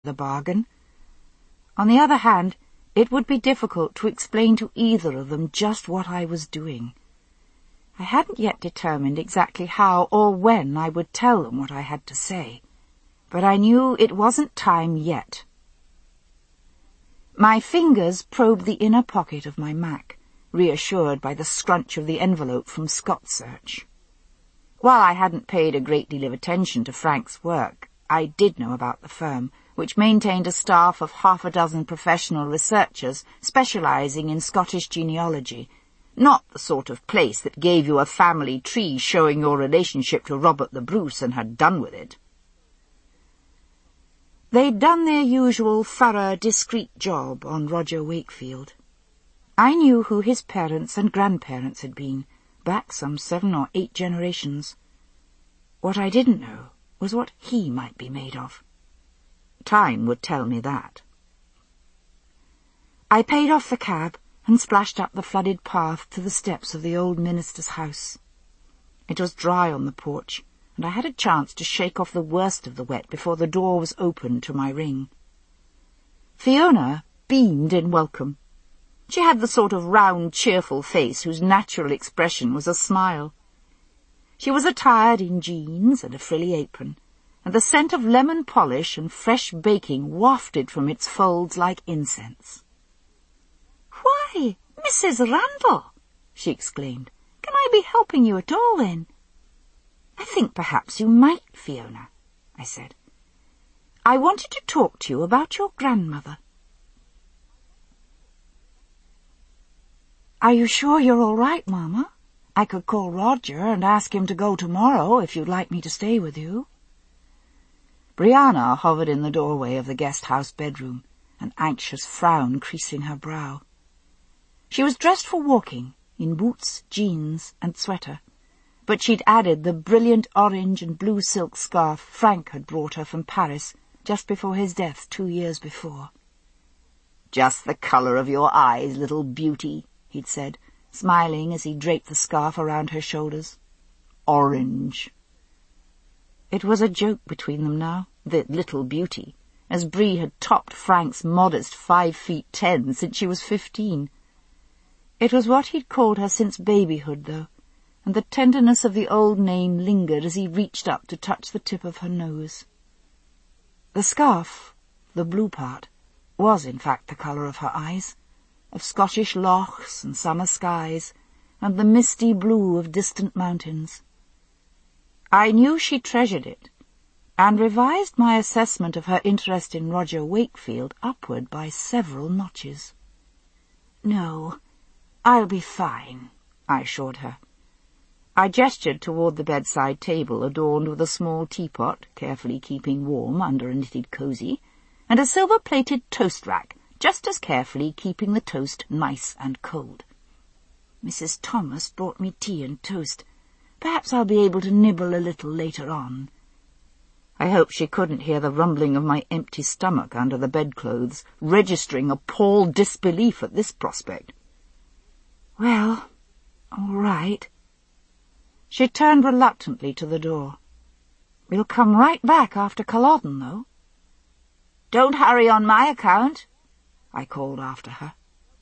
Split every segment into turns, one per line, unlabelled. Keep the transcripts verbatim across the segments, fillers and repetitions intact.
the bargain. On the other hand, it would be difficult to explain to either of them just what I was doing. I hadn't yet determined exactly how or when I would tell them what I had to say, but I knew it wasn't time yet. My fingers probed the inner pocket of my Mac, reassured by the scrunch of the envelope from ScotSearch. While I hadn't paid a great deal of attention to Frank's work, I did know about the firm, which maintained a staff of half a dozen professional researchers specializing in Scottish genealogy, not the sort of place that gave you a family tree showing your relationship to Robert the Bruce and had done with it. They'd done their usual thorough, discreet job on Roger Wakefield. I knew who his parents and grandparents had been, back some seven or eight generations. What I didn't know was what he might be made of. Time would tell me that. I paid off the cab and splashed up the flooded path to the steps of the old minister's house. It was dry on the porch, and I had a chance to shake off the worst of the wet before the door was opened to my ring. Fiona beamed in welcome. She had the sort of round, cheerful face whose natural expression was a smile. She was attired in jeans and a frilly apron, and the scent of lemon polish and fresh baking wafted from its folds like incense. "Why, Missus Randall!" she exclaimed. "Can I be helping you at all, then?" "I think perhaps you might, Fiona," I said. "I wanted to talk to you about your grandmother." "Are you sure you're all right, Mama? I could call Roger and ask him to go tomorrow if you'd like me to stay with you." Brianna hovered in the doorway of the guest-house bedroom, an anxious frown creasing her brow. She was dressed for walking, in boots, jeans, and sweater, but she'd added the brilliant orange and blue silk scarf Frank had brought her from Paris just before his death two years before. "Just the colour of your eyes, little beauty," he'd said, smiling as he draped the scarf around her shoulders. "Orange." It was a joke between them now, the little beauty, as Bree had topped Frank's modest five feet ten since she was fifteen. It was what he'd called her since babyhood, though, and the tenderness of the old name lingered as he reached up to touch the tip of her nose. The scarf, the blue part, was in fact the colour of her eyes, of Scottish lochs and summer skies, and the misty blue of distant mountains. I knew she treasured it, and revised my assessment of her interest in Roger Wakefield upward by several notches. "No, I'll be fine," I assured her. I gestured toward the bedside table adorned with a small teapot, carefully keeping warm under a knitted cosy, and a silver-plated toast rack, just as carefully keeping the toast nice and cold. "Missus Thomas brought me tea and toast. Perhaps I'll be able to nibble a little later on." I hoped she couldn't hear the rumbling of my empty stomach under the bedclothes, registering appalled disbelief at this prospect. "Well, all right." She turned reluctantly to the door. "We'll come right back after Culloden, though." "Don't hurry on my account," I called after her.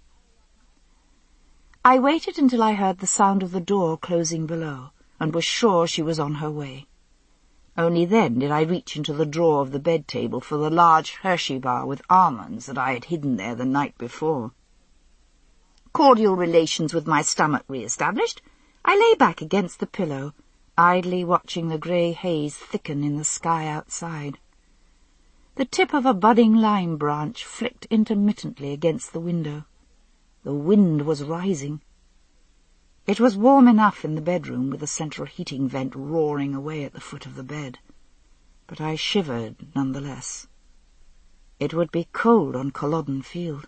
I waited until I heard the sound of the door closing below, and was sure she was on her way. Only then did I reach into the drawer of the bed table for the large Hershey bar with almonds that I had hidden there the night before. Cordial relations with my stomach re-established, I lay back against the pillow, idly watching the grey haze thicken in the sky outside. The tip of a budding lime branch flicked intermittently against the window. The wind was rising. It was warm enough in the bedroom with the central heating vent roaring away at the foot of the bed, but I shivered none the less. It would be cold on Culloden Field.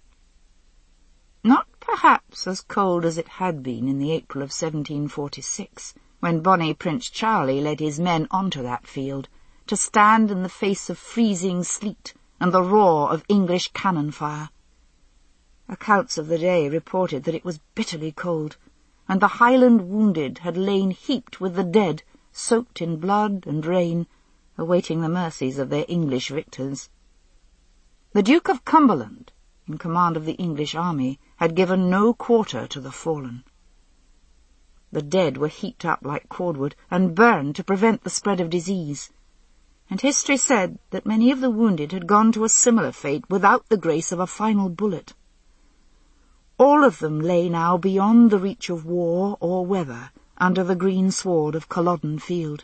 Not perhaps as cold as it had been in the April of seventeen forty-six, when bonny Prince Charlie led his men onto that field, to stand in the face of freezing sleet and the roar of English cannon fire. Accounts of the day reported that it was bitterly cold, and the Highland wounded had lain heaped with the dead, soaked in blood and rain, awaiting the mercies of their English victors. The Duke of Cumberland, in command of the English army, had given no quarter to the fallen. The dead were heaped up like cordwood and burned to prevent the spread of disease, and history said that many of the wounded had gone to a similar fate without the grace of a final bullet. All of them lay now beyond the reach of war or weather under the green sward of Culloden Field.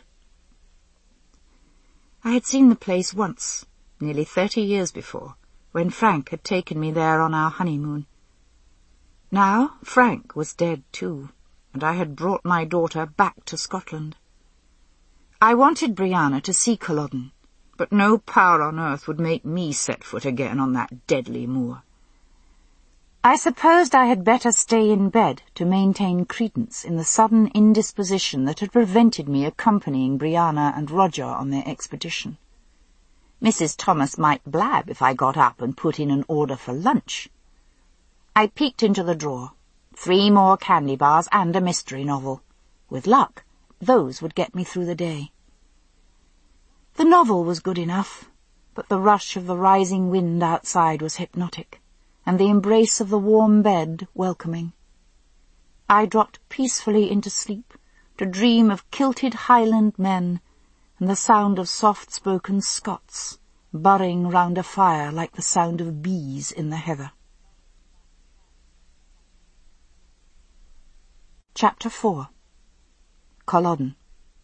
I had seen the place once, nearly thirty years before, when Frank had taken me there on our honeymoon. Now Frank was dead too, and I had brought my daughter back to Scotland. I wanted Brianna to see Culloden, but no power on earth would make me set foot again on that deadly moor. I supposed I had better stay in bed to maintain credence in the sudden indisposition that had prevented me accompanying Brianna and Roger on their expedition. Missus Thomas might blab if I got up and put in an order for lunch. I peeked into the drawer. Three more candy bars and a mystery novel. With luck, those would get me through the day. The novel was good enough, but the rush of the rising wind outside was hypnotic, and the embrace of the warm bed welcoming. I dropped peacefully into sleep, to dream of kilted Highland men and the sound of soft-spoken Scots burrowing round a fire like the sound of bees in the heather. Chapter four. Culloden.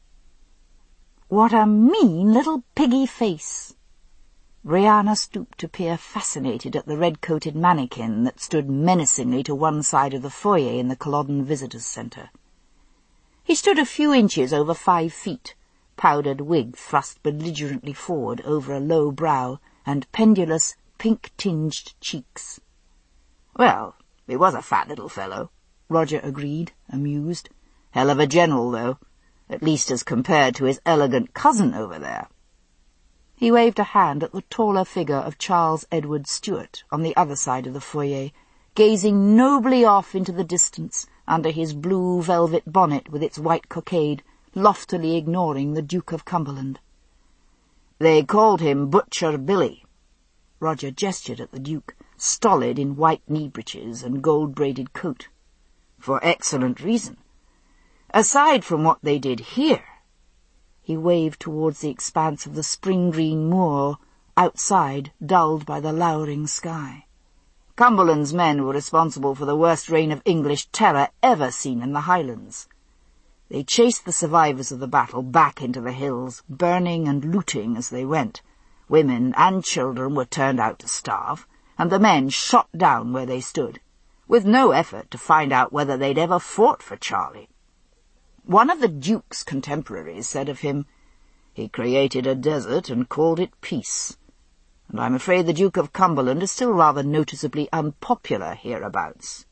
What a mean little piggy face! Brianna stooped to peer fascinated at the red-coated mannequin that stood menacingly to one side of the foyer in the Culloden Visitors' Centre. He stood a few inches over five feet, powdered wig thrust belligerently forward over a low brow and pendulous, pink-tinged cheeks. "Well, he was a fat little fellow," Roger agreed, amused. "Hell of a general, though, at least as compared to his elegant cousin over there." He waved a hand at the taller figure of Charles Edward Stuart on the other side of the foyer, gazing nobly off into the distance under his blue velvet bonnet with its white cockade, loftily ignoring the Duke of Cumberland. "They called him Butcher Billy." Roger gestured at the Duke, stolid in white knee-breeches and gold-braided coat. "For excellent reason. Aside from what they did here," he waved towards the expanse of the spring-green moor, outside, dulled by the lowering sky. "Cumberland's men were responsible for the worst reign of English terror ever seen in the Highlands. They chased the survivors of the battle back into the hills, burning and looting as they went. Women and children were turned out to starve, and the men shot down where they stood, with no effort to find out whether they'd ever fought for Charlie. One of the Duke's contemporaries said of him, "He created a desert and called it peace," and I'm afraid the Duke of Cumberland is still rather noticeably unpopular hereabouts.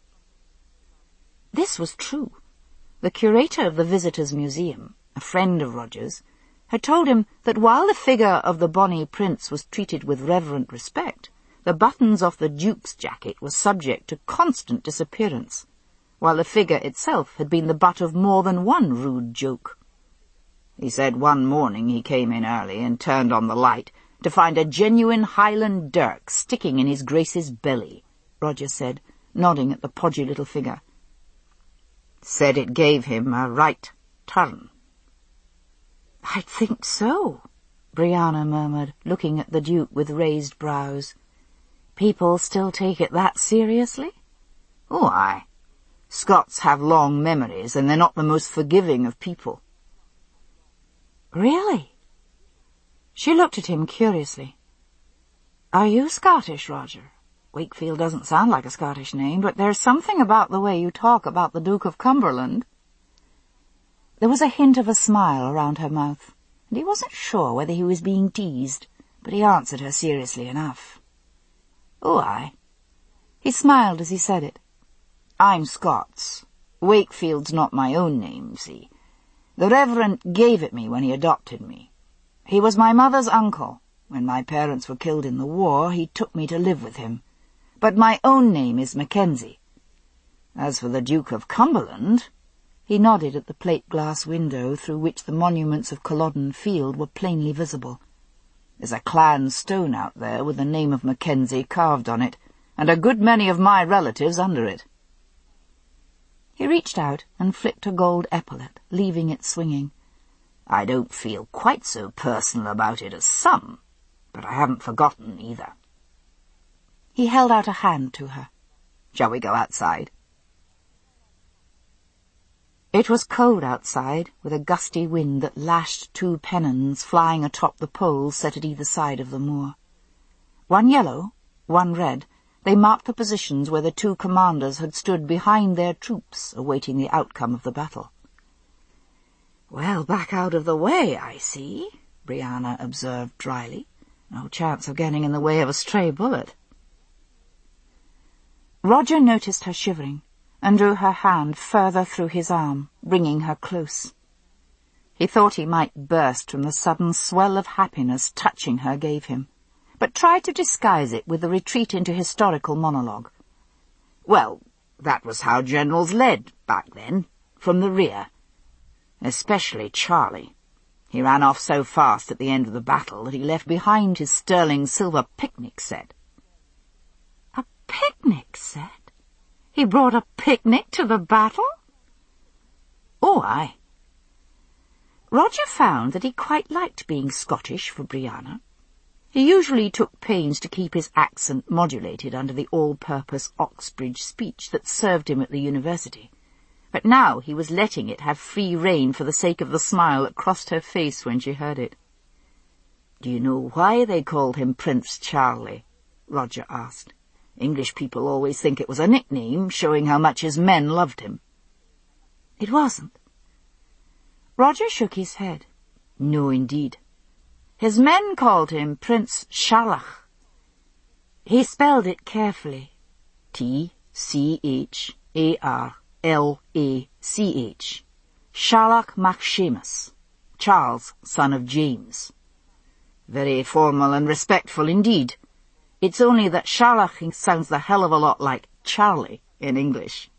This was true. The curator of the Visitors' Museum, a friend of Roger's, had told him that while the figure of the bonny prince was treated with reverent respect, the buttons off the Duke's jacket were subject to constant disappearance, while the figure itself had been the butt of more than one rude joke. He said one morning he came in early and turned on the light to find a genuine Highland dirk sticking in his Grace's belly, Roger said, nodding at the podgy little figure. Said it gave him a right turn. "I'd think so," Brianna murmured, looking at the Duke with raised brows. "People still take it that seriously?" "Oh, aye. Scots have long memories, and they're not the most forgiving of people." "Really?" She looked at him curiously. "Are you Scottish, Roger? Wakefield doesn't sound like a Scottish name, but there's something about the way you talk about the Duke of Cumberland." There was a hint of a smile around her mouth, and he wasn't sure whether he was being teased, but he answered her seriously enough. "Oh, aye." He smiled as he said it. "I'm Scots. Wakefield's not my own name, see. The Reverend gave it me when he adopted me. He was my mother's uncle. When my parents were killed in the war, he took me to live with him. But my own name is Mackenzie. As for the Duke of Cumberland," he nodded at the plate-glass window through which the monuments of Culloden Field were plainly visible, There's a clan stone out there with the name of Mackenzie carved on it, and a good many of my relatives under it." He reached out and flicked a gold epaulet, leaving it swinging. "I don't feel quite so personal about it as some, but I haven't forgotten either." He held out a hand to her. "Shall we go outside?" It was cold outside, with a gusty wind that lashed two pennons flying atop the poles set at either side of the moor. One yellow, one red, they marked the positions where the two commanders had stood behind their troops, awaiting the outcome of the battle. "Well, back out of the way, I see," Brianna observed dryly. "No chance of getting in the way of a stray bullet." Roger noticed her shivering, and drew her hand further through his arm, bringing her close. He thought he might burst from the sudden swell of happiness touching her gave him, but tried to disguise it with a retreat into historical monologue. "Well, that was how generals led back then, from the rear. Especially Charlie. He ran off so fast at the end of the battle that he left behind his sterling silver picnic set." "A picnic set? He brought a picnic to the battle?" "Oh, aye." Roger found that he quite liked being Scottish for Brianna. He usually took pains to keep his accent modulated under the all-purpose Oxbridge speech that served him at the university, but now he was letting it have free rein for the sake of the smile that crossed her face when she heard it. "Do you know why they called him Prince Charlie?" Roger asked. "English people always think it was a nickname, showing how much his men loved him." "It wasn't." Roger shook his head. "No, indeed. His men called him Prince Charlach. He spelled it carefully. T C H A R L A C H. Charlach mac Seamus, Charles, son of James. Very formal and respectful indeed. It's only that Charlach sounds the hell of a lot like Charlie in English."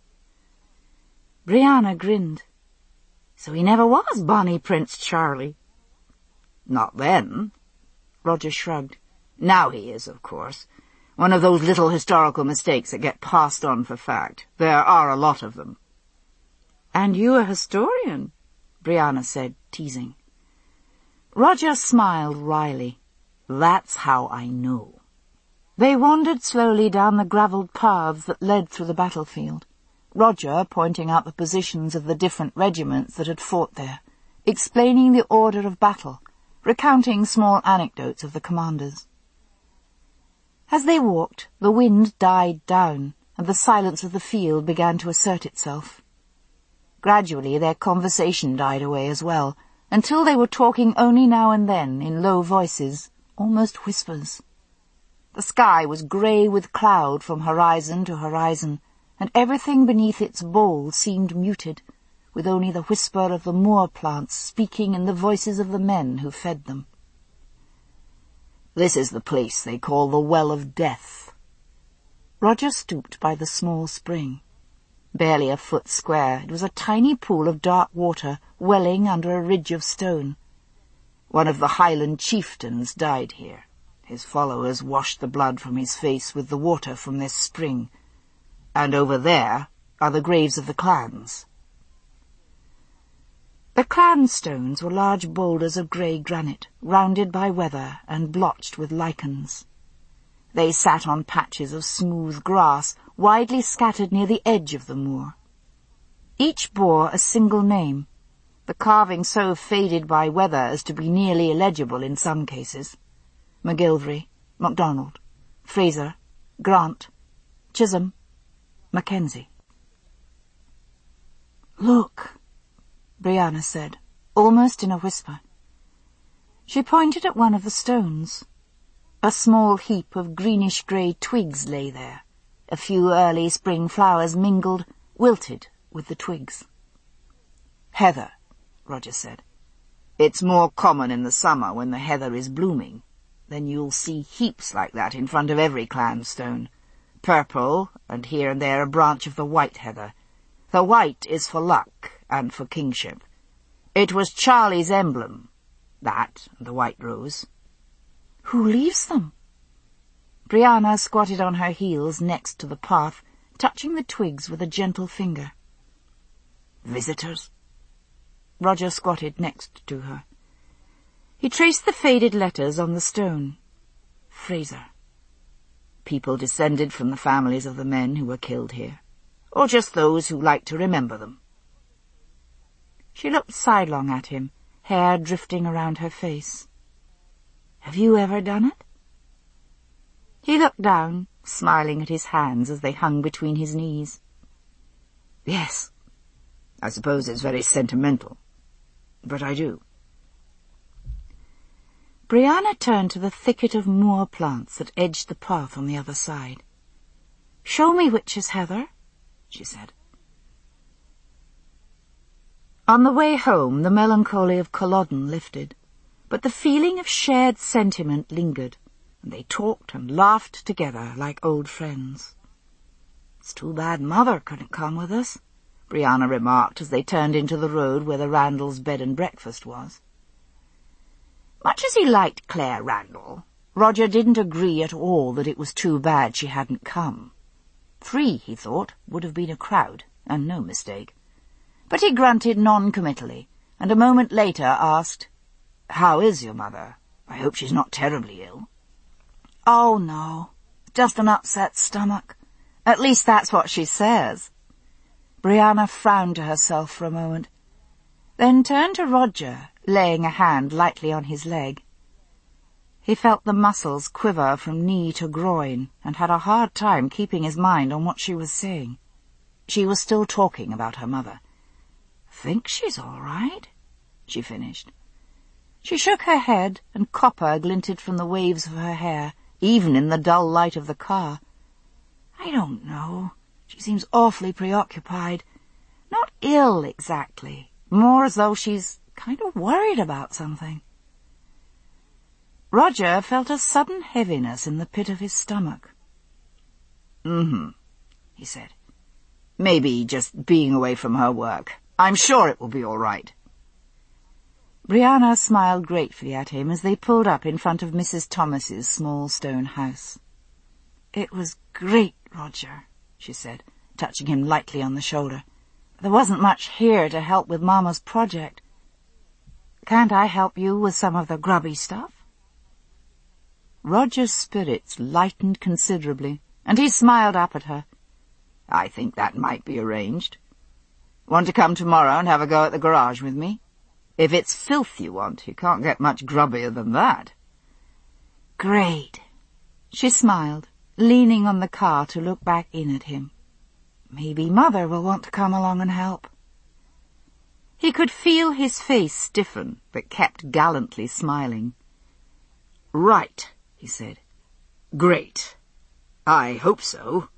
Brianna grinned. "So he never was Bonnie Prince Charlie?" "Not then." Roger shrugged. "Now he is, of course. One of those little historical mistakes that get passed on for fact. There are a lot of them." "And you a historian?" Brianna said, teasing. Roger smiled wryly. "That's how I know." They wandered slowly down the gravelled paths that led through the battlefield, Roger pointing out the positions of the different regiments that had fought there, explaining the order of battle, recounting small anecdotes of the commanders. As they walked, the wind died down, and the silence of the field began to assert itself. Gradually their conversation died away as well, until they were talking only now and then in low voices, almost whispers. The sky was grey with cloud from horizon to horizon, and everything beneath its bowl seemed muted, with only the whisper of the moor plants speaking in the voices of the men who fed them. "This is the place they call the Well of Death." Roger stooped by the small spring. Barely a foot square, it was a tiny pool of dark water welling under a ridge of stone. One of the Highland chieftains died here. His followers washed the blood from his face with the water from this spring. And over there are the graves of the clans. The clan stones were large boulders of grey granite, rounded by weather and blotched with lichens. They sat on patches of smooth grass, widely scattered near the edge of the moor. Each bore a single name, the carving so faded by weather as to be nearly illegible in some cases. McGilvery, MacDonald, Fraser, Grant, Chisholm, Mackenzie. "Look," Brianna said, almost in a whisper. She pointed at one of the stones. A small heap of greenish-grey twigs lay there, a few early spring flowers mingled, wilted, with the twigs. "Heather," Roger said. "It's more common in the summer when the heather is blooming. Then you'll see heaps like that in front of every clan stone. Purple, and here and there a branch of the white heather. The white is for luck and for kingship. It was Charlie's emblem, that and the white rose." Who leaves them? Brianna squatted on her heels next to the path, touching the twigs with a gentle finger. Visitors? Roger squatted next to her. He traced the faded letters on the stone. Fraser. People descended from the families of the men who were killed here, or just those who liked to remember them. She looked sidelong at him, hair drifting around her face. Have you ever done it? He looked down, smiling at his hands as they hung between his knees. Yes. I suppose it's very sentimental, but I do. Brianna turned to the thicket of moor plants that edged the path on the other side. Show me which is heather, she said. On the way home, the melancholy of Culloden lifted, but the feeling of shared sentiment lingered, and they talked and laughed together like old friends. It's too bad Mother couldn't come with us, Brianna remarked as they turned into the road where the Randalls' bed and breakfast was. Much as he liked Claire Randall, Roger didn't agree at all that it was too bad she hadn't come. Three, he thought, would have been a crowd, and no mistake. But he grunted non-committally, and a moment later asked, How is your mother? I hope she's not terribly ill. Oh, no, just an upset stomach. At least that's what she says. Brianna frowned to herself for a moment, then turned to Roger, laying a hand lightly on his leg. He felt the muscles quiver from knee to groin and had a hard time keeping his mind on what she was saying. She was still talking about her mother. Think she's all right, she finished. She shook her head, and copper glinted from the waves of her hair, even in the dull light of the car. I don't know. She seems awfully preoccupied. Not ill, exactly. More as though she's kind of worried about something. Roger felt a sudden heaviness in the pit of his stomach. Mm-hmm, he said. Maybe just being away from her work. I'm sure it will be all right. Brianna smiled gratefully at him as they pulled up in front of Missus Thomas's small stone house. It was great, Roger, she said, touching him lightly on the shoulder. There wasn't much here to help with Mama's project. Can't I help you with some of the grubby stuff? Roger's spirits lightened considerably, and he smiled up at her. I think that might be arranged. Want to come tomorrow and have a go at the garage with me? If it's filth you want, you can't get much grubbier than that. Great. She smiled, leaning on the car to look back in at him. Maybe Mother will want to come along and help. He could feel his face stiffen, but kept gallantly smiling. Right, he said. Great. I hope so.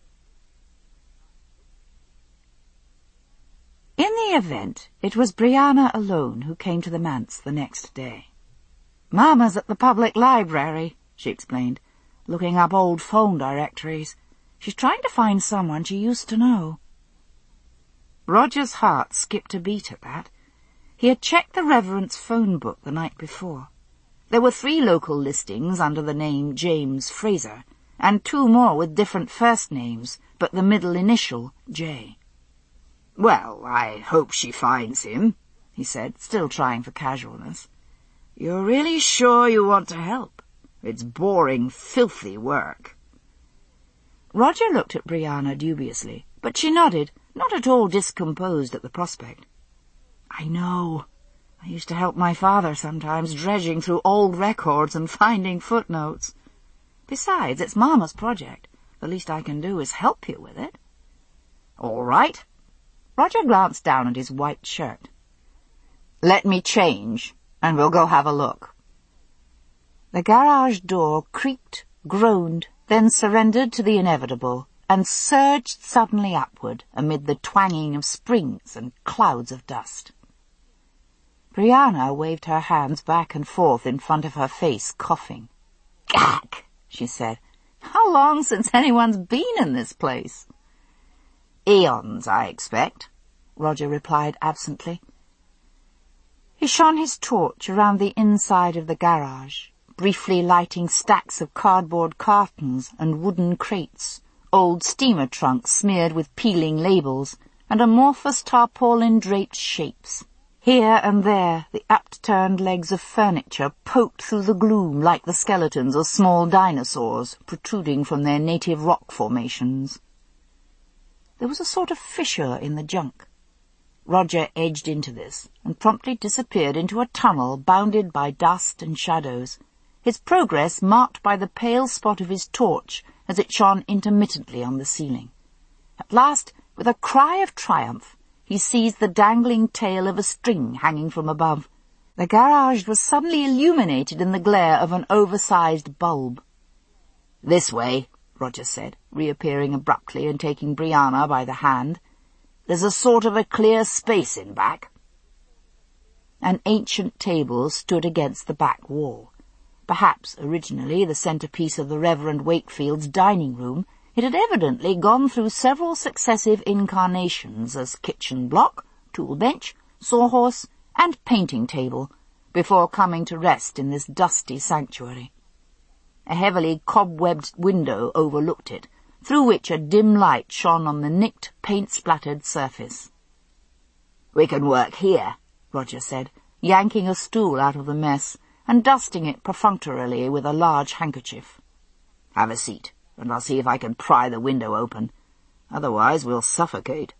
In the event, it was Brianna alone who came to the manse the next day. Mama's at the public library, she explained, looking up old phone directories. She's trying to find someone she used to know. Roger's heart skipped a beat at that. He had checked the Reverend's phone book the night before. There were three local listings under the name James Fraser, and two more with different first names, but the middle initial, J. Well, I hope she finds him, he said, still trying for casualness. You're really sure you want to help? It's boring, filthy work. Roger looked at Brianna dubiously, but she nodded, not at all discomposed at the prospect. I know. I used to help my father sometimes, dredging through old records and finding footnotes. Besides, it's Mama's project. The least I can do is help you with it. All right. Roger glanced down at his white shirt. Let me change, and we'll go have a look. The garage door creaked, groaned, then surrendered to the inevitable, and surged suddenly upward amid the twanging of springs and clouds of dust. Brianna waved her hands back and forth in front of her face, coughing. Gag, she said. How long since anyone's been in this place? Eons, I expect, Roger replied absently. He shone his torch around the inside of the garage, briefly lighting stacks of cardboard cartons and wooden crates, old steamer trunks smeared with peeling labels, and amorphous tarpaulin-draped shapes. Here and there the upturned legs of furniture poked through the gloom like the skeletons of small dinosaurs protruding from their native rock formations. There was a sort of fissure in the junk. Roger edged into this and promptly disappeared into a tunnel bounded by dust and shadows, his progress marked by the pale spot of his torch as it shone intermittently on the ceiling. At last, with a cry of triumph, he seized the dangling tail of a string hanging from above. The garage was suddenly illuminated in the glare of an oversized bulb. "This way," Roger said, reappearing abruptly and taking Brianna by the hand. "There's a sort of a clear space in back." An ancient table stood against the back wall. Perhaps originally the centrepiece of the Reverend Wakefield's dining room, it had evidently gone through several successive incarnations as kitchen block, tool bench, sawhorse, and painting table, before coming to rest in this dusty sanctuary. A heavily cobwebbed window overlooked it, through which a dim light shone on the nicked, paint-splattered surface. "We can work here," Roger said, yanking a stool out of the mess and dusting it perfunctorily with a large handkerchief. "Have a seat, and I'll see if I can pry the window open. Otherwise we'll suffocate."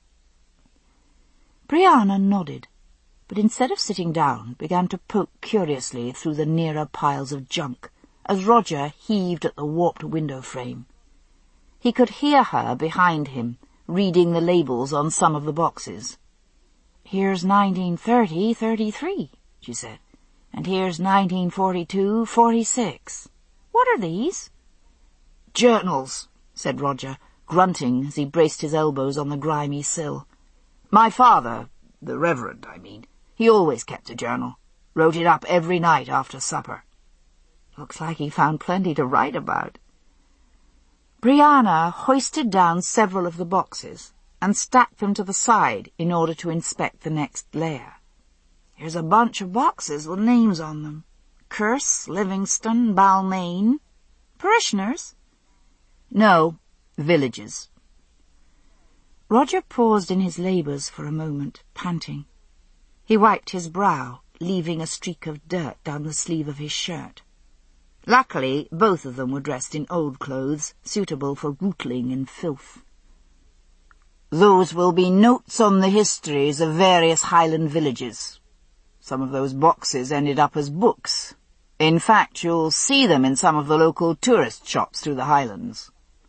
Brianna nodded, but instead of sitting down, began to poke curiously through the nearer piles of junk, as Roger heaved at the warped window frame. He could hear her behind him, reading the labels on some of the boxes. "Here's nineteen thirty thirty-three, she said, "and here's nineteen forty-two forty-six. What are these?" "Journals," said Roger, grunting as he braced his elbows on the grimy sill. "My father, the Reverend, I mean, he always kept a journal. Wrote it up every night after supper." "Looks like he found plenty to write about." Brianna hoisted down several of the boxes and stacked them to the side in order to inspect the next layer. "Here's a bunch of boxes with names on them. Curse, Livingston, Balmain. Parishioners?" "No, villages." Roger paused in his labours for a moment, panting. He wiped his brow, leaving a streak of dirt down the sleeve of his shirt. Luckily, both of them were dressed in old clothes, suitable for rootling in filth. "Those will be notes on the histories of various Highland villages. Some of those boxes ended up as books. In fact, you'll see them in some of the local tourist shops through the Highlands."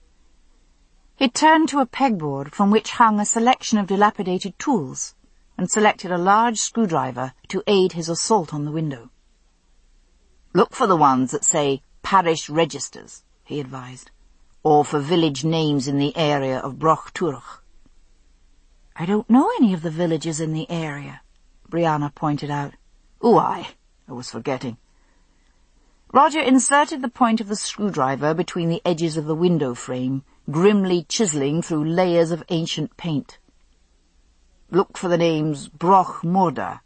He turned to a pegboard from which hung a selection of dilapidated tools, and selected a large screwdriver to aid his assault on the window. "Look for the ones that say parish registers," he advised, "or for village names in the area of Broch Turch." "I don't know any of the villages in the area," Brianna pointed out. "Oh, aye, I was forgetting." Roger inserted the point of the screwdriver between the edges of the window frame, grimly chiselling through layers of ancient paint. "Look for the names Broch Morda,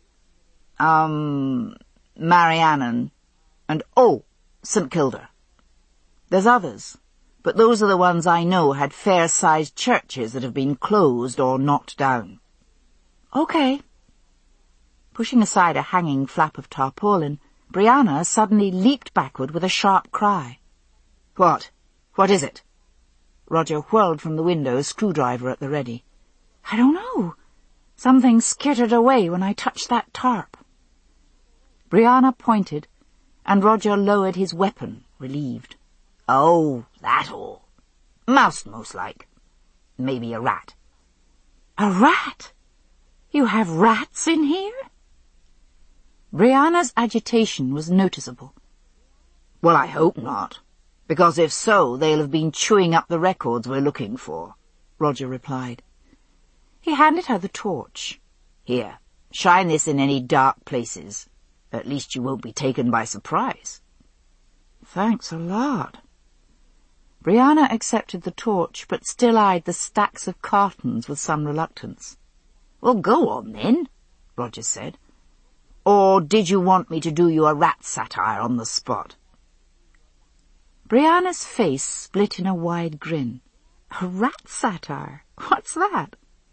um, Mariannan, and, oh, St Kilda. There's others, but those are the ones I know had fair-sized churches that have been closed or knocked down." "Okay." Pushing aside a hanging flap of tarpaulin, Brianna suddenly leaped backward with a sharp cry. "What? What is it?" Roger whirled from the window, screwdriver at the ready. "I don't know. Something skittered away when I touched that tarp." Brianna pointed, and Roger lowered his weapon, relieved. "Oh, that all. Mouse, most like. Maybe a rat." "A rat? You have rats in here?" Brianna's agitation was noticeable. "Well, I hope not, because if so, they'll have been chewing up the records we're looking for," Roger replied. He handed her the torch. "Here, shine this in any dark places. At least you won't be taken by surprise." "Thanks a lot." Brianna accepted the torch, but still eyed the stacks of cartons with some reluctance. "Well, go on then," Roger said. Or did you want me to do you a rat satire on the spot?" Brianna's face split in a wide grin. "A rat satire? What's that?"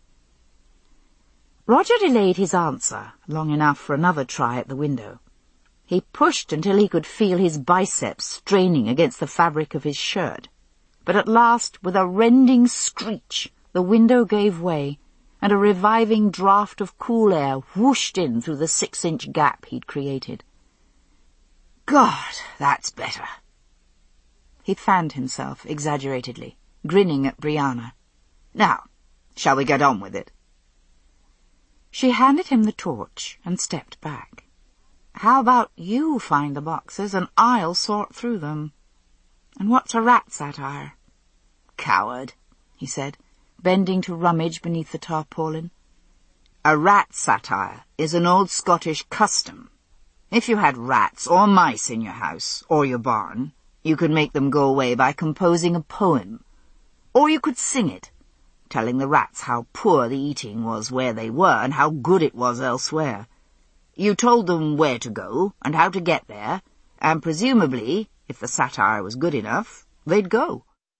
Roger delayed his answer long enough for another try at the window. He pushed until he could feel his biceps straining against the fabric of his shirt. But at last, with a rending screech, the window gave way, and a reviving draught of cool air whooshed in through the six-inch gap he'd created. "God, that's better." He fanned himself exaggeratedly, grinning at Brianna. "Now, shall we get on with it?" She handed him the torch and stepped back. "How about you find the boxes and I'll sort through them? And what's a rat satire?" "Coward," he said, bending to rummage beneath the tarpaulin. "A rat satire is an old Scottish custom. If you had rats or mice in your house or your barn, you could make them go away by composing a poem. Or you could sing it, telling the rats how poor the eating was where they were and how good it was elsewhere. You told them where to go and how to get there, and presumably, if the satire was good enough, they'd go."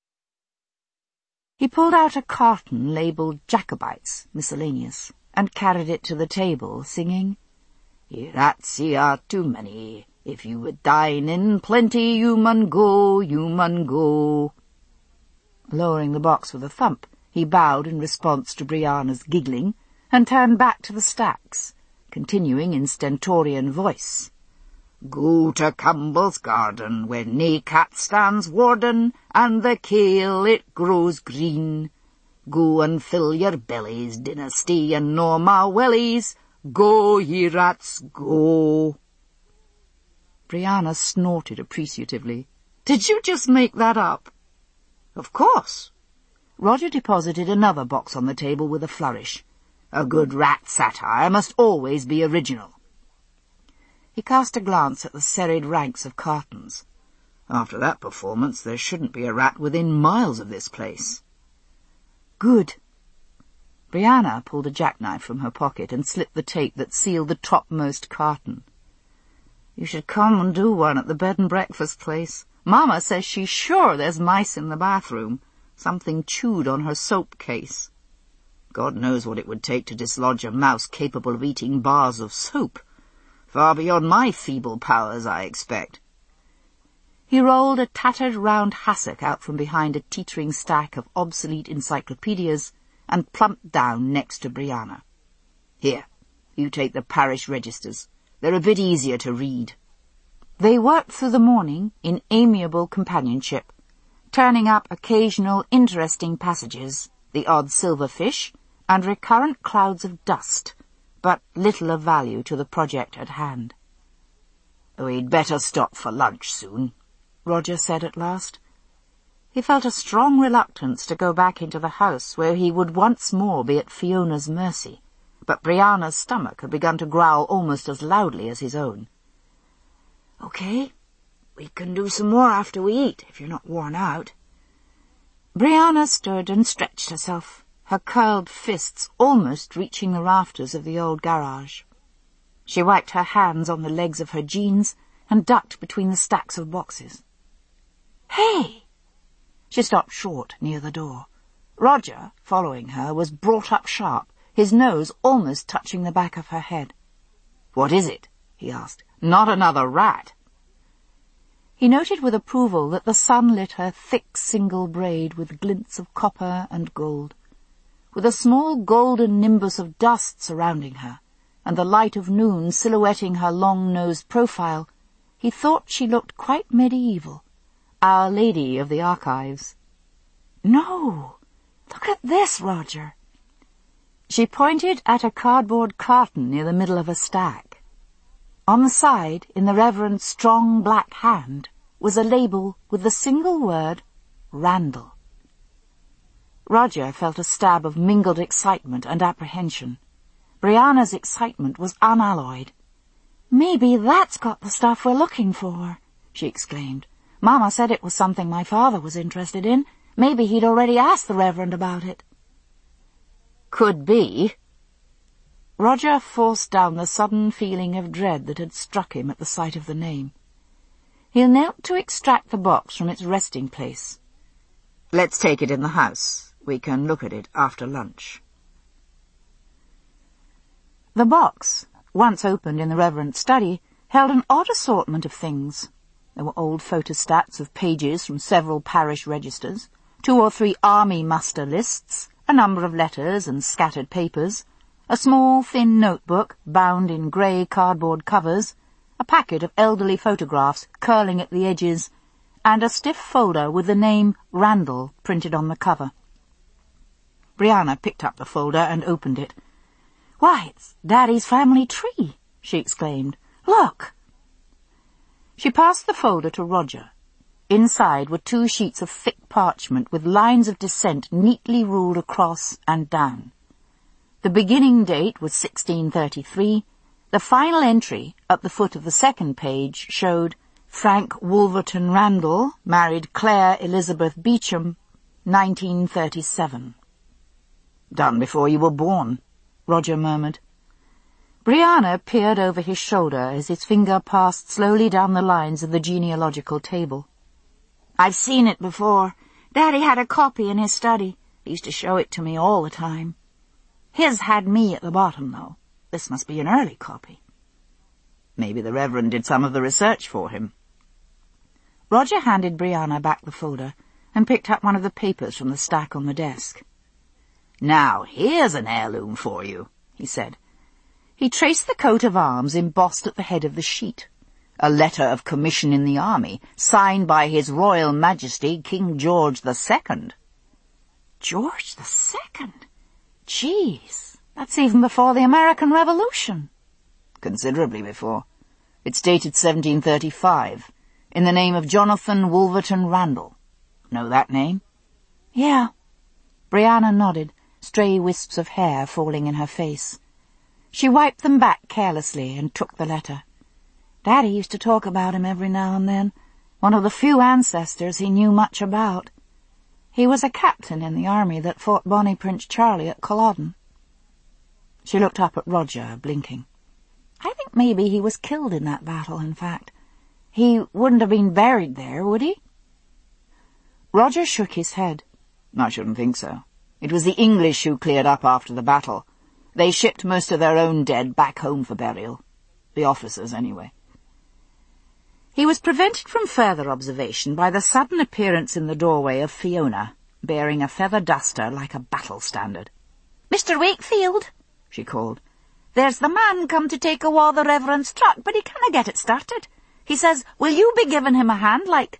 He pulled out a carton labelled Jacobites, miscellaneous, and carried it to the table, singing, "Ye rats, ye are too many. If you would dine in plenty, you mun go, you mun go." Lowering the box with a thump, he bowed in response to Brianna's giggling, and turned back to the stacks, continuing in stentorian voice. "Go to Campbell's garden, where nae cat stands warden, and the kale it grows green. Go and fill your bellies, dinna stay and gnaw ma wellies. Go, ye rats, go." Brianna snorted appreciatively. "Did you just make that up?" "Of course." Roger deposited another box on the table with a flourish. "A good rat satire must always be original." He cast a glance at the serried ranks of cartons. After that performance, there shouldn't be a rat within miles of this place. "Good." Brianna pulled a jackknife from her pocket and slipped the tape that sealed the topmost carton. "You should come and do one at the bed and breakfast place. Mama says she's sure there's mice in the bathroom. Something chewed on her soap case. God knows what it would take to dislodge a mouse capable of eating bars of soap. Far beyond my feeble powers, I expect." He rolled a tattered round hassock out from behind a teetering stack of obsolete encyclopedias and plumped down next to Brianna. "Here, you take the parish registers. They're a bit easier to read." They worked through the morning in amiable companionship, turning up occasional interesting passages, the odd silverfish, and recurrent clouds of dust, but little of value to the project at hand. "We'd better stop for lunch soon," Roger said at last. He felt a strong reluctance to go back into the house where he would once more be at Fiona's mercy, but Brianna's stomach had begun to growl almost as loudly as his own. "Okay, we can do some more after we eat, if you're not worn out." Brianna stood and stretched herself, her curled fists almost reaching the rafters of the old garage. She wiped her hands on the legs of her jeans and ducked between the stacks of boxes. "Hey!" She stopped short near the door. Roger, following her, was brought up sharp, his nose almost touching the back of her head. "What is it?" he asked. "Not another rat?" He noted with approval that the sun lit her thick single braid with glints of copper and gold. With a small golden nimbus of dust surrounding her, and the light of noon silhouetting her long-nosed profile, he thought she looked quite medieval, Our Lady of the Archives. "No, look at this, Roger." She pointed at a cardboard carton near the middle of a stack. On the side, in the Reverend's strong black hand, was a label with the single word, Randall. Roger felt a stab of mingled excitement and apprehension. Brianna's excitement was unalloyed. "Maybe that's got the stuff we're looking for," she exclaimed. "Mama said it was something my father was interested in. Maybe he'd already asked the Reverend about it." "Could be." Roger forced down the sudden feeling of dread that had struck him at the sight of the name. He knelt to extract the box from its resting place. "Let's take it in the house. We can look at it after lunch." The box, once opened in the Reverend's study, held an odd assortment of things. There were old photostats of pages from several parish registers, two or three army muster lists, a number of letters and scattered papers, a small, thin notebook bound in grey cardboard covers, a packet of elderly photographs curling at the edges, and a stiff folder with the name Randall printed on the cover. Brianna picked up the folder and opened it. "Why, it's Daddy's family tree," she exclaimed. "Look!" She passed the folder to Roger. Inside were two sheets of thick parchment with lines of descent neatly ruled across and down. The beginning date was sixteen thirty-three. The final entry, at the foot of the second page, showed Frank Wolverton Randall married Claire Elizabeth Beecham, nineteen thirty-seven. "Done before you were born," Roger murmured. Brianna peered over his shoulder as his finger passed slowly down the lines of the genealogical table. "I've seen it before. Daddy had a copy in his study. He used to show it to me all the time. His had me at the bottom, though. This must be an early copy." "Maybe the Reverend did some of the research for him." Roger handed Brianna back the folder and picked up one of the papers from the stack on the desk. "Now, here's an heirloom for you," he said. He traced the coat of arms embossed at the head of the sheet. A letter of commission in the army, signed by His Royal Majesty King George the Second. George the Second? Jeez, that's even before the American Revolution. Considerably before. It's dated seventeen thirty-five, in the name of Jonathan Wolverton Randall. Know that name? Yeah. Brianna nodded, stray wisps of hair falling in her face. She wiped them back carelessly and took the letter. Daddy used to talk about him every now and then, one of the few ancestors he knew much about. He was a captain in the army that fought Bonnie Prince Charlie at Culloden. She looked up at Roger, blinking. I think maybe he was killed in that battle, in fact. He wouldn't have been buried there, would he? Roger shook his head. I shouldn't think so. It was the English who cleared up after the battle. They shipped most of their own dead back home for burial. The officers, anyway. He was prevented from further observation by the sudden appearance in the doorway of Fiona, bearing a feather duster like a battle standard. "Mister Wakefield," she called. "There's the man come to take awa the Reverend's truck, but he canna get it started. He says, will you be giving him a hand, like?"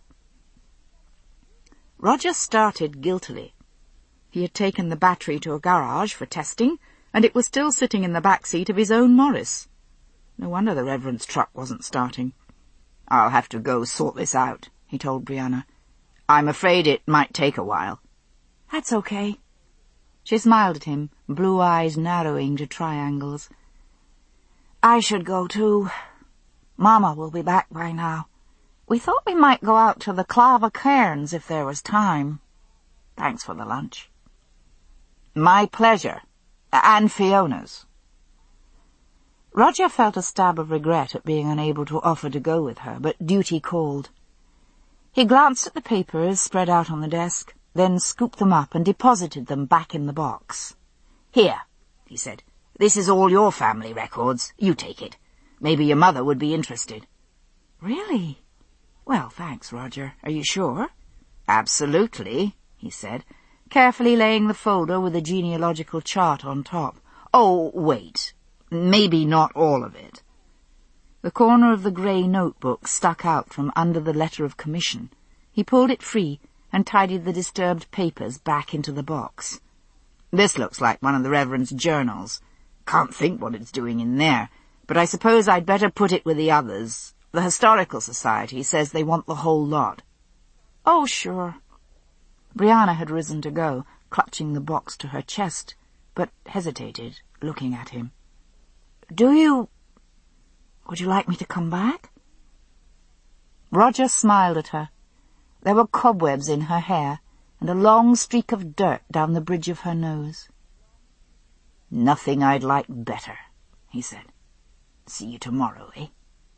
Roger started guiltily. He had taken the battery to a garage for testing, and it was still sitting in the back seat of his own Morris. No wonder the Reverend's truck wasn't starting. "I'll have to go sort this out," he told Brianna. "I'm afraid it might take a while." "That's okay." She smiled at him, blue eyes narrowing to triangles. "I should go too. Mama will be back by now. We thought we might go out to the Clava Cairns if there was time. Thanks for the lunch." "My pleasure. And Fiona's." Roger felt a stab of regret at being unable to offer to go with her, but duty called. He glanced at the papers spread out on the desk, then scooped them up and deposited them back in the box. "Here," he said. "This is all your family records. You take it. Maybe your mother would be interested." "Really? Well, thanks, Roger. Are you sure?" "Absolutely," he said, carefully laying the folder with the genealogical chart on top. "Oh, wait. Maybe not all of it." The corner of the grey notebook stuck out from under the letter of commission. He pulled it free and tidied the disturbed papers back into the box. "This looks like one of the Reverend's journals. Can't think what it's doing in there, but I suppose I'd better put it with the others. The Historical Society says they want the whole lot." "Oh, sure." Brianna had risen to go, clutching the box to her chest, but hesitated, looking at him. "Do you... would you like me to come back?" Roger smiled at her. There were cobwebs in her hair, and a long streak of dirt down the bridge of her nose. "Nothing I'd like better," he said. See you tomorrow, eh?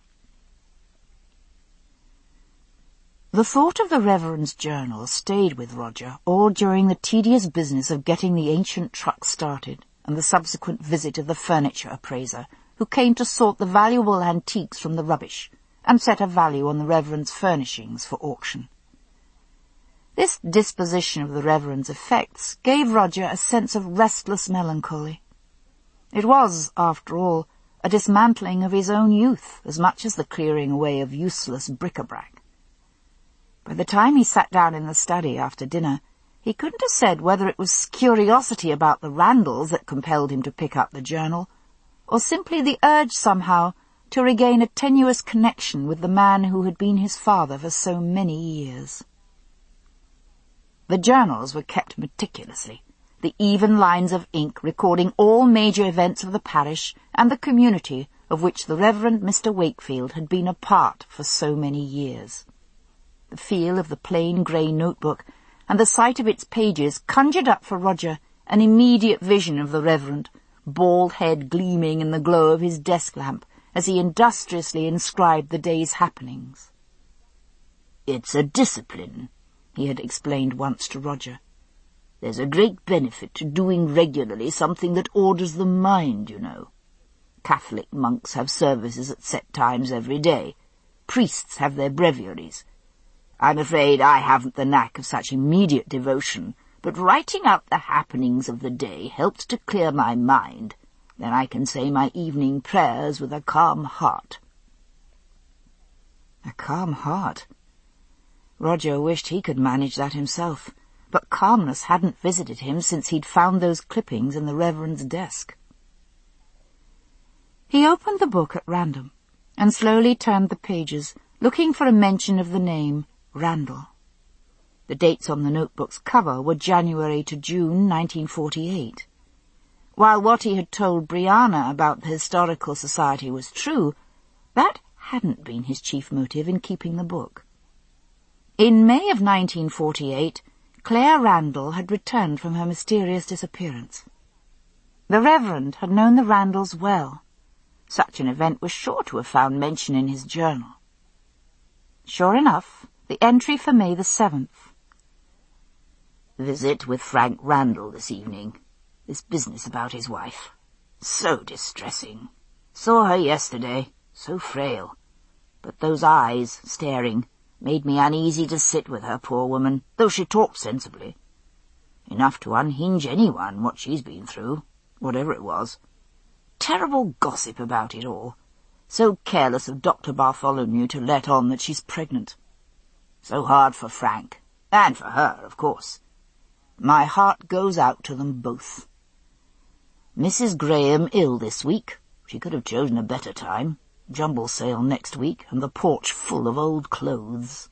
The thought of the Reverend's journal stayed with Roger all during the tedious business of getting the ancient truck started and the subsequent visit of the furniture appraiser, who came to sort the valuable antiques from the rubbish and set a value on the Reverend's furnishings for auction. This disposition of the Reverend's effects gave Roger a sense of restless melancholy. It was, after all, a dismantling of his own youth as much as the clearing away of useless bric-a-brac. By the time he sat down in the study after dinner, he couldn't have said whether it was curiosity about the Randalls that compelled him to pick up the journal, or simply the urge somehow to regain a tenuous connection with the man who had been his father for so many years. The journals were kept meticulously, the even lines of ink recording all major events of the parish and the community of which the Reverend Mister Wakefield had been a part for so many years. The feel of the plain grey notebook and the sight of its pages conjured up for Roger an immediate vision of the Reverend, bald head gleaming in the glow of his desk lamp as he industriously inscribed the day's happenings. "It's a discipline," he had explained once to Roger. "There's a great benefit to doing regularly something that orders the mind, you know. Catholic monks have services at set times every day. Priests have their breviaries. I'm afraid I haven't the knack of such immediate devotion, but writing out the happenings of the day helps to clear my mind. Then I can say my evening prayers with a calm heart." A calm heart? Roger wished he could manage that himself, but calmness hadn't visited him since he'd found those clippings in the Reverend's desk. He opened the book at random and slowly turned the pages, looking for a mention of the name Randall. The dates on the notebook's cover were January to June nineteen forty-eight. While what he had told Brianna about the Historical Society was true, that hadn't been his chief motive in keeping the book. In May of nineteen forty-eight, Claire Randall had returned from her mysterious disappearance. The Reverend had known the Randalls well. Such an event was sure to have found mention in his journal. Sure enough, the entry for May the seventh. "Visit with Frank Randall this evening. This business about his wife. So distressing. Saw her yesterday. So frail. But those eyes, staring, made me uneasy to sit with her, poor woman, though she talked sensibly. Enough to unhinge anyone, what she's been through, whatever it was. Terrible gossip about it all. So careless of Doctor Bartholomew to let on that she's pregnant. So hard for Frank, and for her, of course. My heart goes out to them both. Missus Graham ill this week. She could have chosen a better time. Jumble sale next week, and the porch full of old clothes."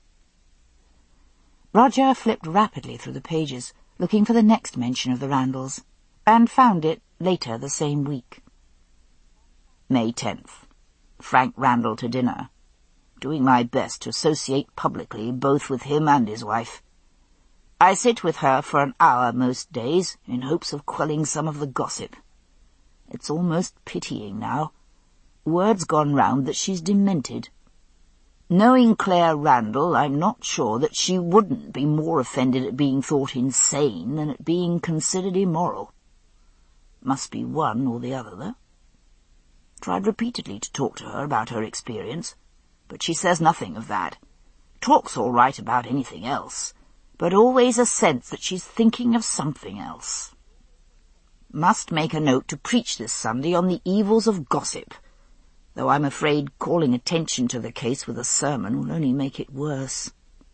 Roger flipped rapidly through the pages, looking for the next mention of the Randalls, and found it later the same week. May tenth. Frank Randall to dinner. Doing my best to associate publicly both with him and his wife. I sit with her for an hour most days, in hopes of quelling some of the gossip. It's almost pitying now. Word's gone round that she's demented. Knowing Claire Randall, I'm not sure that she wouldn't be more offended at being thought insane than at being considered immoral. Must be one or the other, though. Tried repeatedly to talk to her about her experience, but she says nothing of that. Talks all right about anything else, but always a sense that she's thinking of something else. Must make a note to preach this Sunday on the evils of gossip, though I'm afraid calling attention to the case with a sermon will only make it worse.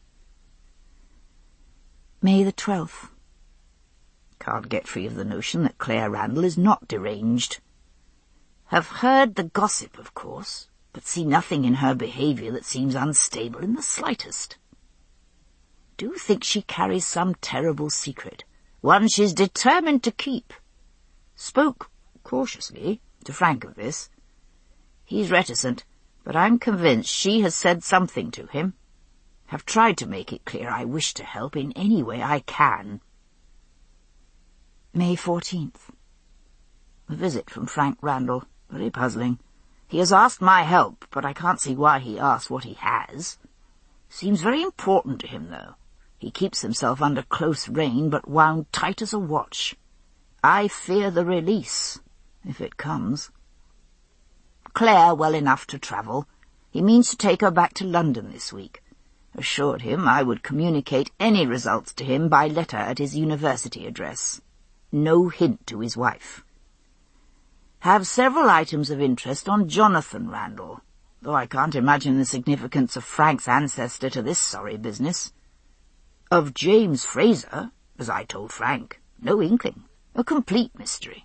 May the twelfth. Can't get free of the notion that Claire Randall is not deranged. Have heard the gossip, of course, but see nothing in her behaviour that seems unstable in the slightest. Do think she carries some terrible secret, one she's determined to keep. Spoke, cautiously, to Frank of this. He's reticent, but I'm convinced she has said something to him. Have tried to make it clear I wish to help in any way I can. May fourteenth. A visit from Frank Randall. Very puzzling. He has asked my help, but I can't see why he asked what he has. Seems very important to him, though. He keeps himself under close rein, but wound tight as a watch. I fear the release, if it comes. Claire well enough to travel. He means to take her back to London this week. Assured him I would communicate any results to him by letter at his university address. No hint to his wife. Have several items of interest on Jonathan Randall, though I can't imagine the significance of Frank's ancestor to this sorry business. Of James Fraser, as I told Frank, no inkling. A complete mystery.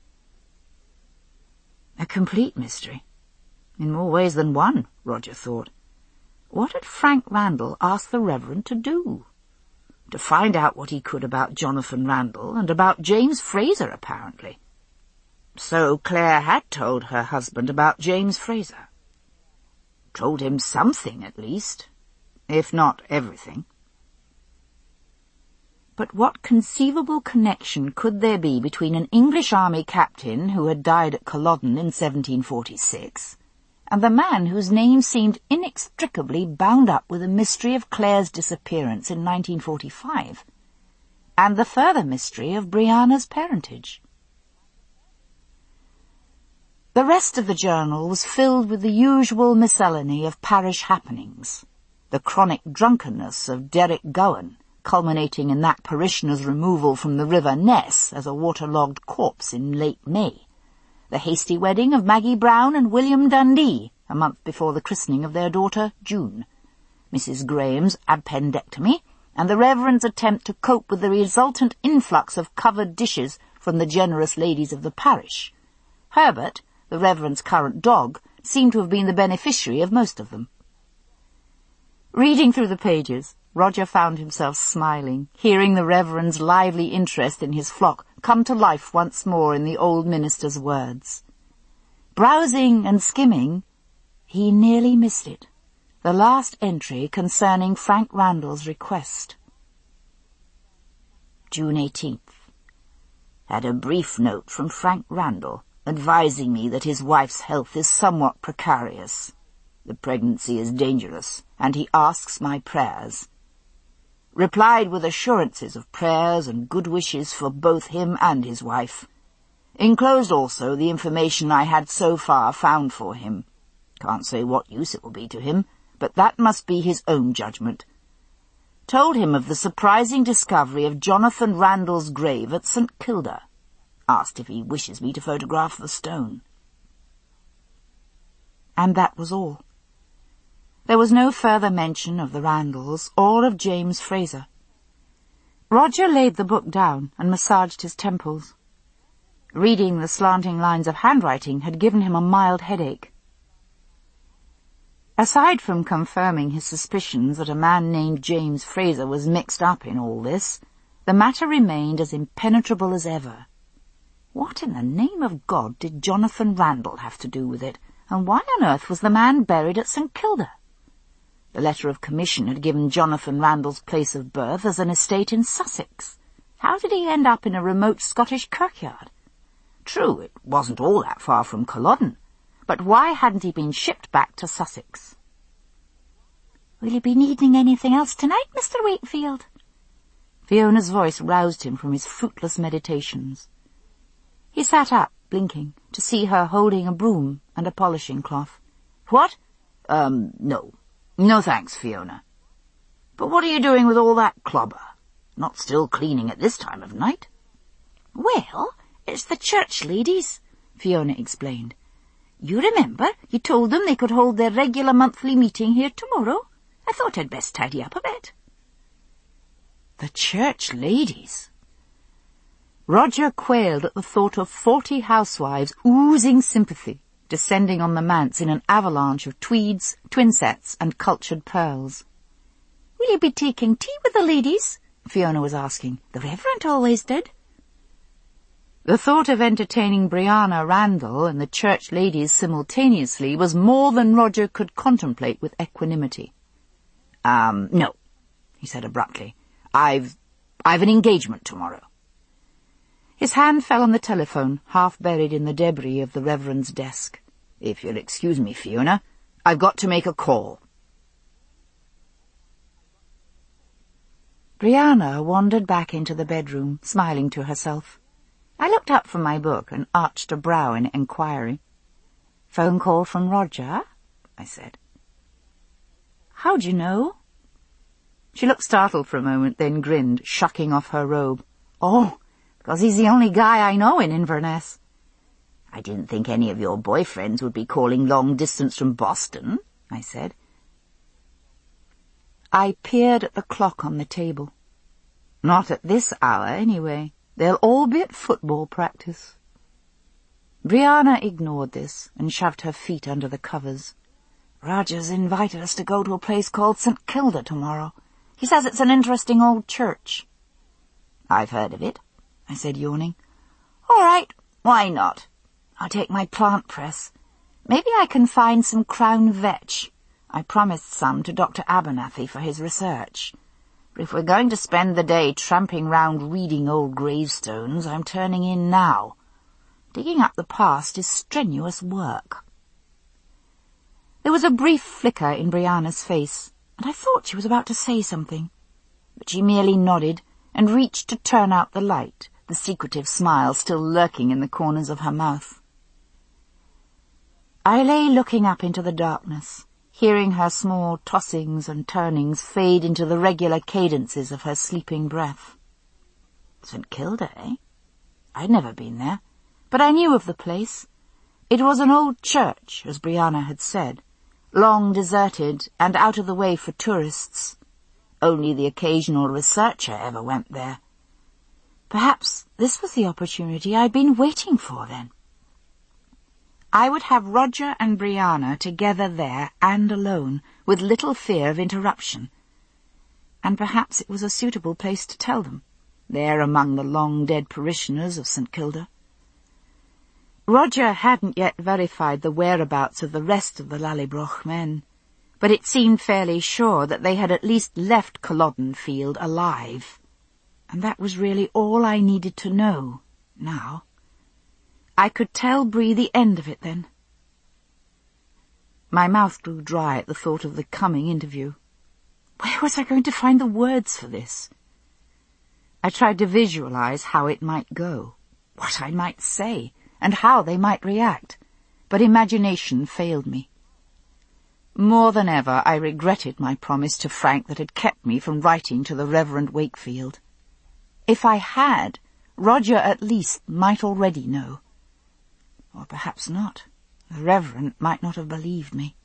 A complete mystery? In more ways than one, Roger thought. What had Frank Randall asked the Reverend to do? To find out what he could about Jonathan Randall and about James Fraser, apparently. So Claire had told her husband about James Fraser. Told him something, at least, if not everything. But what conceivable connection could there be between an English army captain who had died at Culloden in seventeen forty-six and the man whose name seemed inextricably bound up with the mystery of Claire's disappearance in nineteen forty-five, and the further mystery of Brianna's parentage? The rest of the journal was filled with the usual miscellany of parish happenings, the chronic drunkenness of Derek Gowan, culminating in that parishioner's removal from the River Ness as a waterlogged corpse in late May, the hasty wedding of Maggie Brown and William Dundee a month before the christening of their daughter June, Missus Graham's appendectomy, and the Reverend's attempt to cope with the resultant influx of covered dishes from the generous ladies of the parish. Herbert, the Reverend's current dog, seemed to have been the beneficiary of most of them. Reading through the pages, Roger found himself smiling, hearing the Reverend's lively interest in his flock come to life once more in the old minister's words. Browsing and skimming, he nearly missed it, the last entry concerning Frank Randall's request. June eighteenth. Had a brief note from Frank Randall, advising me that his wife's health is somewhat precarious. The pregnancy is dangerous, and he asks my prayers. Replied with assurances of prayers and good wishes for both him and his wife. Enclosed also the information I had so far found for him. Can't say what use it will be to him, but that must be his own judgment. Told him of the surprising discovery of Jonathan Randall's grave at St Kilda. Asked if he wishes me to photograph the stone. And that was all. There was no further mention of the Randalls or of James Fraser. Roger laid the book down and massaged his temples. Reading the slanting lines of handwriting had given him a mild headache. Aside from confirming his suspicions that a man named James Fraser was mixed up in all this, the matter remained as impenetrable as ever. What in the name of God did Jonathan Randall have to do with it, and why on earth was the man buried at St Kilda? The letter of commission had given Jonathan Randall's place of birth as an estate in Sussex. How did he end up in a remote Scottish kirkyard? True, it wasn't all that far from Culloden, but why hadn't he been shipped back to Sussex? "Will you be needing anything else tonight, Mister Wakefield?" Fiona's voice roused him from his fruitless meditations. He sat up, blinking, to see her holding a broom and a polishing cloth. "What? Um, no. No thanks, Fiona. But what are you doing with all that clobber? Not still cleaning at this time of night?" "Well, it's the church ladies," Fiona explained. "You remember you told them they could hold their regular monthly meeting here tomorrow? I thought I'd best tidy up a bit." The church ladies! Roger quailed at the thought of forty housewives oozing sympathy, descending on the manse in an avalanche of tweeds, twinsets, and cultured pearls. "Will you be taking tea with the ladies?" Fiona was asking. "The Reverend always did." The thought of entertaining Brianna Randall and the church ladies simultaneously was more than Roger could contemplate with equanimity. Um, no, he said abruptly. I've, I've an engagement tomorrow. His hand fell on the telephone, half buried in the debris of the Reverend's desk.
"If you'll excuse me, Fiona, I've got to make a call."
Brianna wandered back into the bedroom, smiling to herself. I looked up from my book and arched a brow in enquiry. "Phone call from Roger?" I said. "How'd you know?" She looked startled for a moment, then grinned, shucking off her robe. "Oh, because he's the only guy I know in Inverness."
"I didn't think any of your boyfriends would be calling long distance from Boston," I said.
I peered at the clock on the table. "Not at this hour, anyway. They'll all be at football practice." Brianna ignored this and shoved her feet under the covers. "Roger's invited us to go to a place called Saint Kilda tomorrow. He says it's an interesting old church."
"I've heard of it,"
I said, yawning.
"All right, why not?
I'll take my plant press. Maybe I can find some crown vetch. I promised some to Doctor Abernathy for his research. But if we're going to spend the day tramping round reading old gravestones, I'm turning in now. Digging up the past is strenuous work." There was a brief flicker in Brianna's face, and I thought she was about to say something. But she merely nodded and reached to turn out the light, the secretive smile still lurking in the corners of her mouth. I lay looking up into the darkness, hearing her small tossings and turnings fade into the regular cadences of her sleeping breath. Saint Kilda, eh? I'd never been there, but I knew of the place. It was an old church, as Brianna had said, long deserted and out of the way for tourists. Only the occasional researcher ever went there. Perhaps this was the opportunity I'd been waiting for, then. I would have Roger and Brianna together there and alone, with little fear of interruption. And perhaps it was a suitable place to tell them, there among the long-dead parishioners of Saint Kilda. Roger hadn't yet verified the whereabouts of the rest of the Lallybroch men, but it seemed fairly sure that they had at least left Culloden Field alive. And that was really all I needed to know, now. I could tell Bree the end of it, then. My mouth grew dry at the thought of the coming interview. Where was I going to find the words for this? I tried to visualize how it might go, what I might say, and how they might react, but imagination failed me. More than ever, I regretted my promise to Frank that had kept me from writing to the Reverend Wakefield. If I had, Roger at least might already know. Or perhaps not. The Reverend might not have believed me.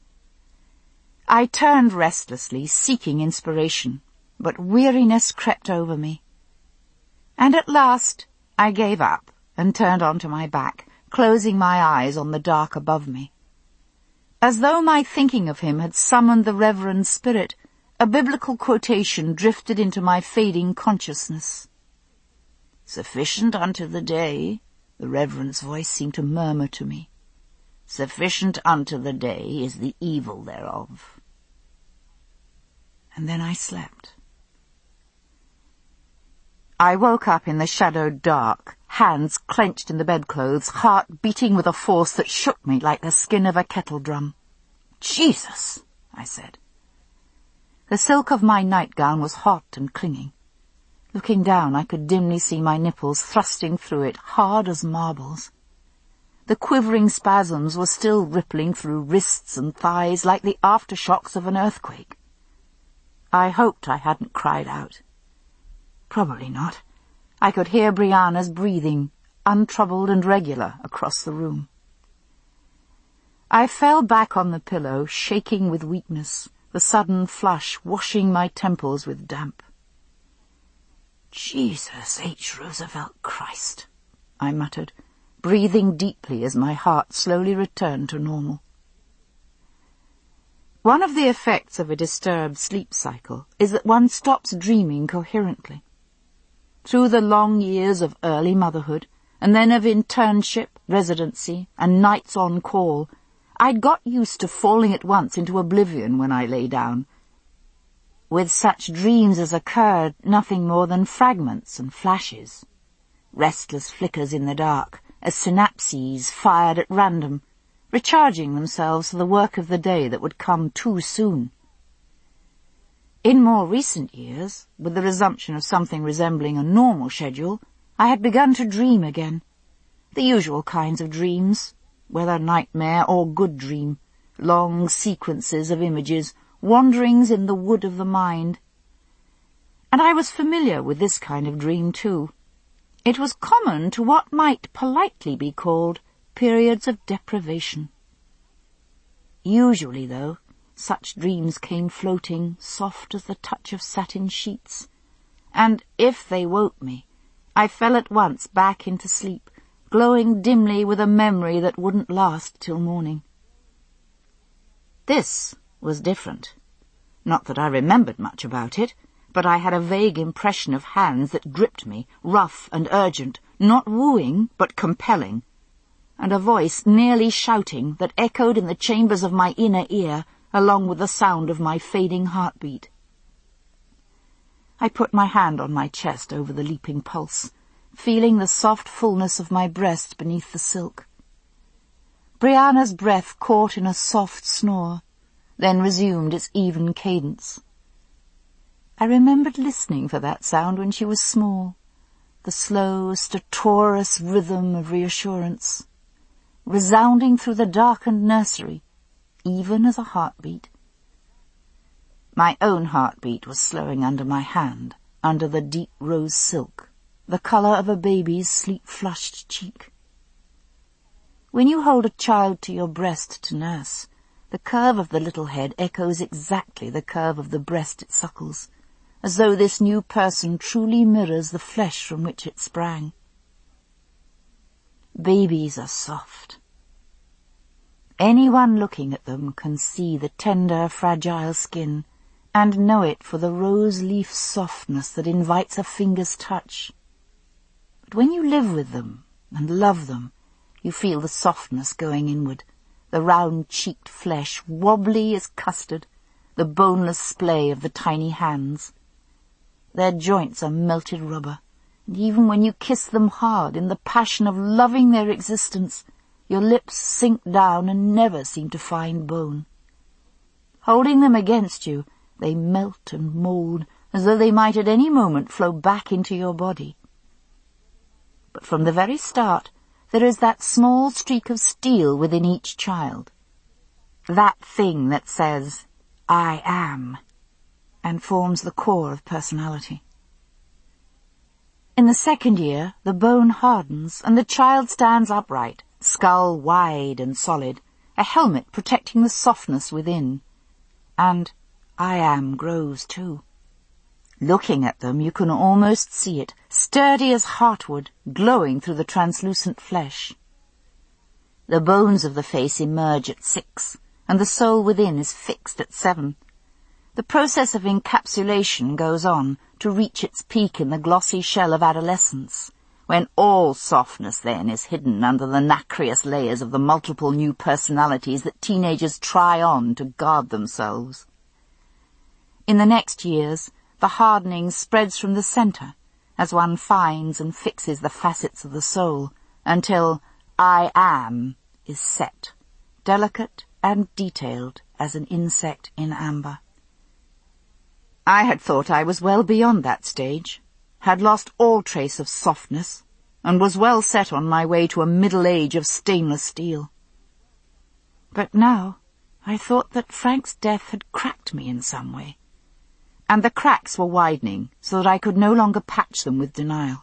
I turned restlessly, seeking inspiration, but weariness crept over me. And at last I gave up and turned onto my back, closing my eyes on the dark above me. As though my thinking of him had summoned the Reverend's spirit, a biblical quotation drifted into my fading consciousness. "Sufficient unto the day," the Reverend's voice seemed to murmur to me. "Sufficient unto the day is the evil thereof." And then I slept. I woke up in the shadowed dark, hands clenched in the bedclothes, heart beating with a force that shook me like the skin of a kettle drum. "Jesus!" I said. The silk of my nightgown was hot and clinging. Looking down, I could dimly see my nipples thrusting through it, hard as marbles. The quivering spasms were still rippling through wrists and thighs like the aftershocks of an earthquake. I hoped I hadn't cried out. Probably not. I could hear Brianna's breathing, untroubled and regular, across the room. I fell back on the pillow, shaking with weakness, the sudden flush washing my temples with damp. "Jesus H. Roosevelt Christ," I muttered, breathing deeply as my heart slowly returned to normal. One of the effects of a disturbed sleep cycle is that one stops dreaming coherently. Through the long years of early motherhood, and then of internship, residency, and nights on call, I'd got used to falling at once into oblivion when I lay down. With such dreams as occurred, nothing more than fragments and flashes. restless flickers in the dark, as synapses fired at random, recharging themselves for the work of the day that would come too soon. In more recent years, with the resumption of something resembling a normal schedule, I had begun to dream again. The usual kinds of dreams, whether nightmare or good dream, long sequences of images, wanderings in the wood of the mind. And I was familiar with this kind of dream too. It was common to what might politely be called periods of deprivation. Usually, though, such dreams came floating, soft as the touch of satin sheets, and if they woke me, I fell at once back into sleep, glowing dimly with a memory that wouldn't last till morning. This was different. Not that I remembered much about it, but I had a vague impression of hands that gripped me, rough and urgent, not wooing, but compelling, and a voice nearly shouting that echoed in the chambers of my inner ear, along with the sound of my fading heartbeat. I put my hand on my chest over the leaping pulse, feeling the soft fullness of my breast beneath the silk. Brianna's breath caught in a soft snore, then resumed its even cadence. I remembered listening for that sound when she was small, the slow, stertorous rhythm of reassurance, resounding through the darkened nursery, even as a heartbeat. My own heartbeat was slowing under my hand, under the deep rose silk, the colour of a baby's sleep-flushed cheek. When you hold a child to your breast to nurse, the curve of the little head echoes exactly the curve of the breast it suckles, as though this new person truly mirrors the flesh from which it sprang. Babies are soft. Anyone looking at them can see the tender, fragile skin, and know it for the rose-leaf softness that invites a finger's touch. But when you live with them and love them, you feel the softness going inward, the round-cheeked flesh wobbly as custard, the boneless splay of the tiny hands. Their joints are melted rubber, and even when you kiss them hard in the passion of loving their existence, your lips sink down and never seem to find bone. Holding them against you, they melt and mould as though they might at any moment flow back into your body. But from the very start, there is that small streak of steel within each child, that thing that says, "I am," and forms the core of personality. In the second year, the bone hardens and the child stands upright, skull wide and solid, a helmet protecting the softness within. And I am grows too. Looking at them, you can almost see it, sturdy as heartwood, glowing through the translucent flesh. The bones of the face emerge at six, and the soul within is fixed at seven. The process of encapsulation goes on to reach its peak in the glossy shell of adolescence, when all softness then is hidden under the nacreous layers of the multiple new personalities that teenagers try on to guard themselves. In the next years, the hardening spreads from the centre, as one finds and fixes the facets of the soul, until I am is set, delicate and detailed as an insect in amber. I had thought I was well beyond that stage, had lost all trace of softness, and was well set on my way to a middle age of stainless steel. But now I thought that Frank's death had cracked me in some way, and the cracks were widening so that I could no longer patch them with denial.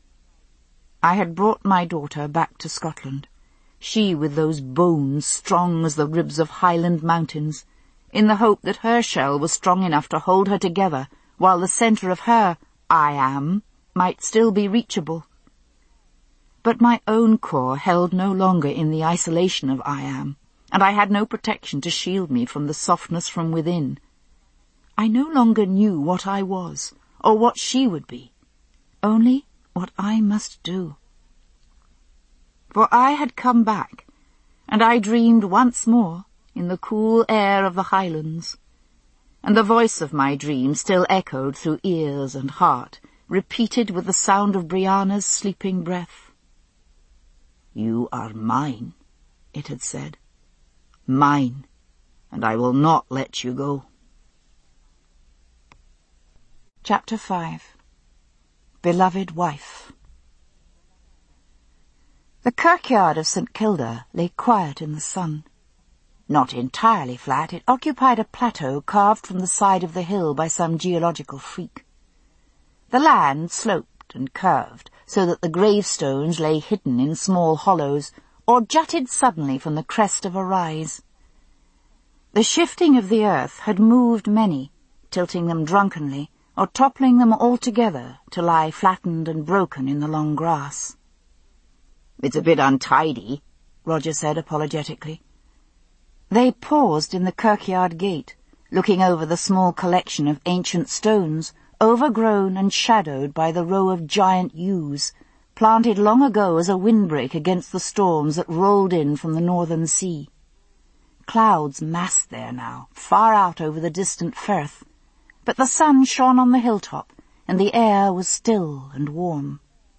I had brought my daughter back to Scotland, she with those bones strong as the ribs of Highland mountains, in the hope that her shell was strong enough to hold her together while the centre of her I am might still be reachable. But my own core held no longer in the isolation of I am, and I had no protection to shield me from the softness from within. I no longer knew what I was, or what she would be, only what I must do. For I had come back, and I dreamed once more in the cool air of the Highlands, and the voice of my dream still echoed through ears and heart, repeated with the sound of Brianna's sleeping breath.
"You are mine," it had said. "Mine, and I will not let you go."
Chapter five. Beloved Wife. The kirkyard of St Kilda lay quiet in the sun. Not entirely flat, it occupied a plateau carved from the side of the hill by some geological freak. The land sloped and curved so that the gravestones lay hidden in small hollows or jutted suddenly from the crest of a rise. The shifting of the earth had moved many, tilting them drunkenly or toppling them altogether to lie flattened and broken in the long grass.
"It's a bit untidy,"
Roger said apologetically. They paused in the kirkyard gate, looking over the small collection of ancient stones, overgrown and shadowed by the row of giant yews, planted long ago as a windbreak against the storms that rolled in from the northern sea. Clouds massed there now, far out over the distant firth, but the sun shone on the hilltop, and the air was still and warm.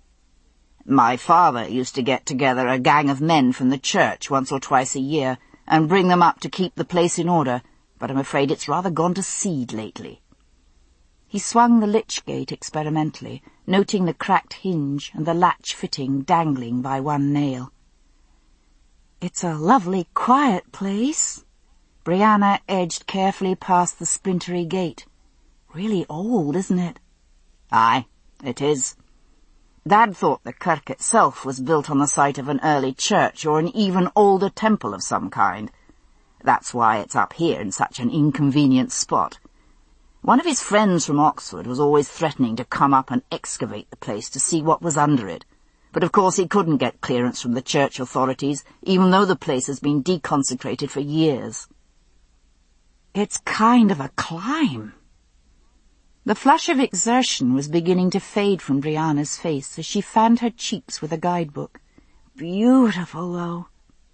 "My father used to get together a gang of men from the church once or twice a year and bring them up to keep the place in order, but I'm afraid it's rather gone to seed lately."
He swung the lich gate experimentally, noting the cracked hinge and the latch fitting dangling by one nail. "It's a lovely quiet place." Brianna edged carefully past the splintery gate. "Really old, isn't it?"
"Aye, it is. Dad thought the kirk itself was built on the site of an early church or an even older temple of some kind. That's why it's up here in such an inconvenient spot. One of his friends from Oxford was always threatening to come up and excavate the place to see what was under it, but of course he couldn't get clearance from the church authorities, even though the place has been deconsecrated for years."
"It's kind of a climb." The flush of exertion was beginning to fade from Brianna's face as she fanned her cheeks with a guidebook. "Beautiful, though."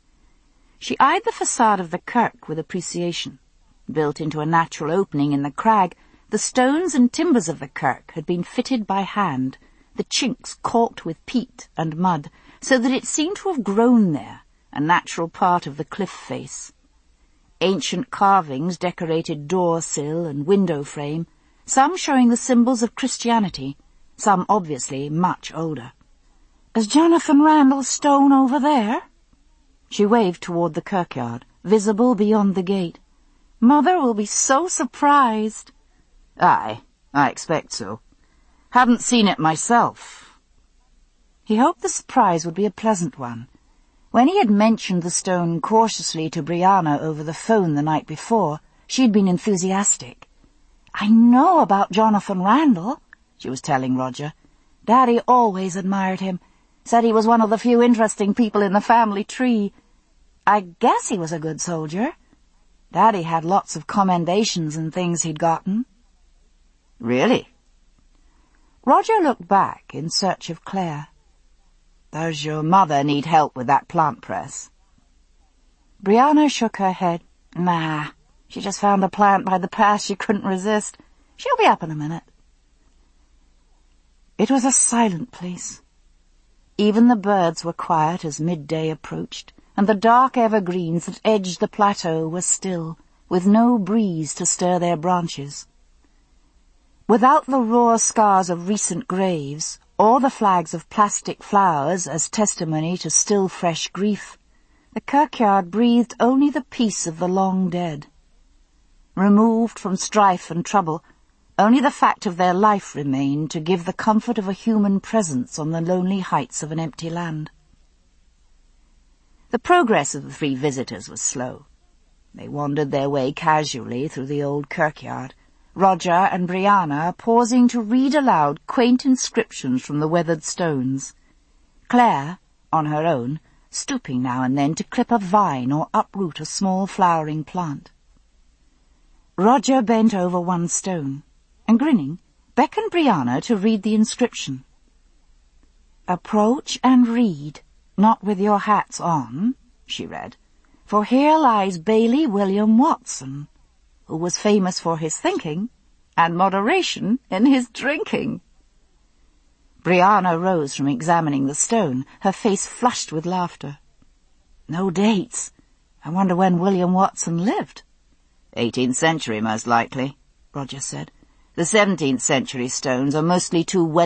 She eyed the facade of the kirk with appreciation. Built into a natural opening in the crag, the stones and timbers of the kirk had been fitted by hand, the chinks caulked with peat and mud, so that it seemed to have grown there, a natural part of the cliff face. Ancient carvings decorated door sill and window frame, some showing the symbols of Christianity, some obviously much older. "Is Jonathan Randall's stone over there?" She waved toward the kirkyard, visible beyond the gate. "Mother will be so surprised."
"Aye, I expect so. Haven't seen it myself."
He hoped the surprise would be a pleasant one. When he had mentioned the stone cautiously to Brianna over the phone the night before, she had been enthusiastic. "I know about Jonathan Randall," she was telling Roger. "Daddy always admired him, said he was one of the few interesting people in the family tree. I guess he was a good soldier. Daddy had lots of commendations and things he'd gotten."
"Really?"
Roger looked back in search of Claire.
"Does your mother need help with that plant press?"
Brianna shook her head. "Nah. She just found a plant by the path she couldn't resist. She'll be up in a minute." It was a silent place. Even the birds were quiet as midday approached, and the dark evergreens that edged the plateau were still, with no breeze to stir their branches. Without the raw scars of recent graves, or the flags of plastic flowers as testimony to still fresh grief, the kirkyard breathed only the peace of the long dead. Removed from strife and trouble, only the fact of their life remained to give the comfort of a human presence on the lonely heights of an empty land. The progress of the three visitors was slow. They wandered their way casually through the old kirkyard, Roger and Brianna pausing to read aloud quaint inscriptions from the weathered stones, Claire, on her own, stooping now and then to clip a vine or uproot a small flowering plant. Roger bent over one stone, and grinning, beckoned Brianna to read the inscription. "Approach and read, not with your hats on," she read, "for here lies Bailey William Watson, who was famous for his thinking and moderation in his drinking." Brianna rose from examining the stone, her face flushed with laughter. No dates. I wonder when William Watson lived.
Eighteenth century, most likely, Roger said. The seventeenth century stones are mostly too